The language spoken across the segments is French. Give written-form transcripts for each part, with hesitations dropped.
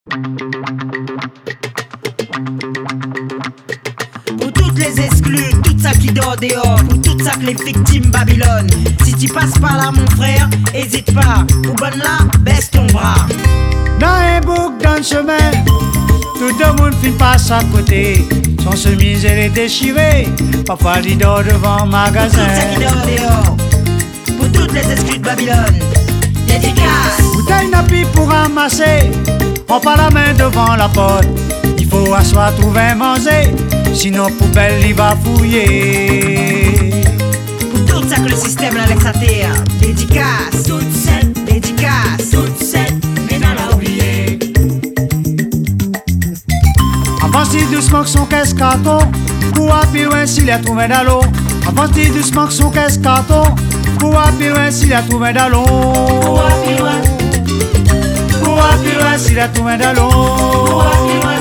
Pour toutes les exclus, tout ça qui dort dehors, pour tout ça que les victimes Babylone. Si tu passes par là mon frère, hésite pas, ou bonne là, baisse ton bras. Dans un bouc, dans le chemin, tout le monde finit passe à côté. Son chemise elle est déchirée, parfois il dort devant le magasin. Tout ça qui dort dehors, pour toutes les exclus de Babylone. Dédicace. Bouteille nappie pour ramasser, on pas la main devant la porte. Il faut asseoir, trouver à manger, sinon poubelle il va fouiller. Pour tout ça que le système la laisse à terre. Dédicace. Toute cette dédicace. Toute cette, mais dans l'a oublié. Avance-t-il doucement que son caisse carton, pour appuyer loin s'il a trouvé dans l'eau. Avance-t-il doucement que son caisse carton, pour appuyer loin s'il a trouvé dans l'eau. Pour appuyer loin. Pour appuyer loin s'il a trouvé dans l'eau. Pour appuyer loin.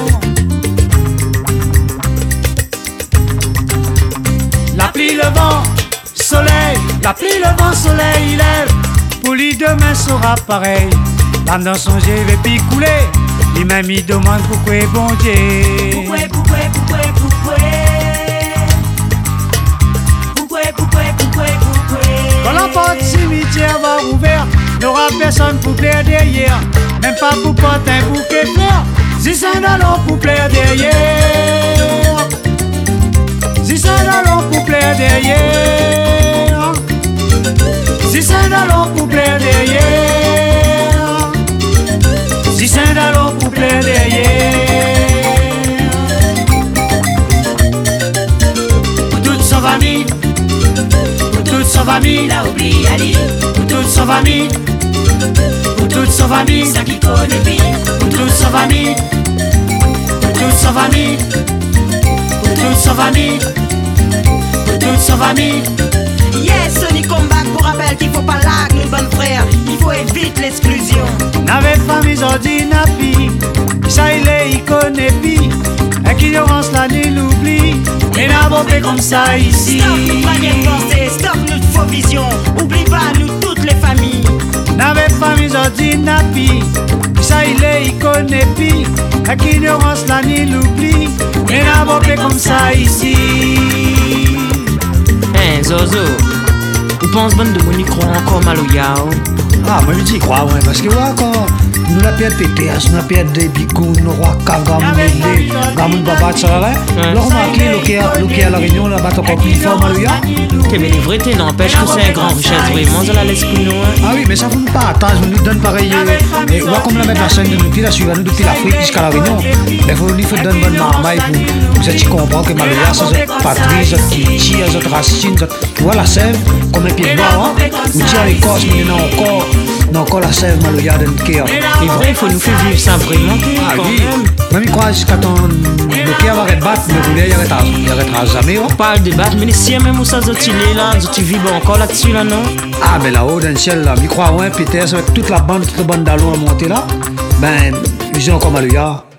La pluie, le vent, soleil, la pluie, le vent, soleil, il lève. Pour lui demain sera pareil. L'âme dans son yeux va puis couler. Lui-même il demande pourquoi bon Dieu. Pourquoi, pourquoi, pourquoi, pourquoi? Pourquoi, pourquoi, pourquoi, pourquoi? Quand la porte cimetière va ouverte, n'aura personne pour plaire derrière. Même pas pour porter un bouquet de fleurs. Si c'est un allon pour plaire derrière. Si c'est un allon pour plaire derrière. Si c'est un allon pour plaire derrière. Si c'est un allon pour plaire derrière. Pour toute sa famille. Pour toute sa famille. Il a oublié Ali. Pour toute sa famille. Pour toute sa famille. Ça qui connaît bien. Pour toute sa famille. Pour toute sa famille. Pour toute sa famille. Pour toute sa famille. Yes, Sony combat pour rappel qu'il faut pas là, nos bonnes frères. Il faut éviter l'exclusion. N'avait famille ordinapi. Ça il connaît pi. Ignorance là nul l'oublie. Et n'a pas fait comme ça ici. Stop notre manière de penser, stop notre faux vision. Oublie pas nous toutes les familles. N'avait famille ordinapi. Ça il connaît pi. Ignorance là nul l'oublie. Et n'a pas fait comme ça ici. Hein, Zozo, ou pense bonne de Monique croit encore mal au yao? Ah, moi je dis crois, ouais, parce que ouais, quand nous la perte PTS, nous la perte des bigouns, nous roi Kagam, Gamoun Babat, ça là, là, remarquez, le qui à la réunion, là, bat encore plus fort, Malouya. Que mais les vérités n'empêche que c'est un grand richesse vraiment de la laisse pour nous. Ah oui, mais ça ne pas attendre, on nous donne pareil. Et ouais, comme la mettre la scène de nous, la suivre nous depuis l'Afrique jusqu'à la réunion. Il faut lui donner une bonne marmaille pour que tu comprends que Malouya, ça, c'est patrie, ça, qui ça, racine, tu vois la sève, comme un pied de bois, ou tu as l'écorce, mais non encore la sève Malouya d'un cœur. C'est vrai, il faut nous faire vivre ça vraiment. Ah oui, même il croit jusqu'à ton le cœur va rebattre, mais vous voulez, il arrêtera jamais. On parle de battre, mais si même où ça zotilé là, tu vibres encore là-dessus là, non? Ah, ben là-haut dans le ciel, là, il croit, ouais, Peter, avec toute la bande d'allons à monter là, ben, ils ont encore Malouya.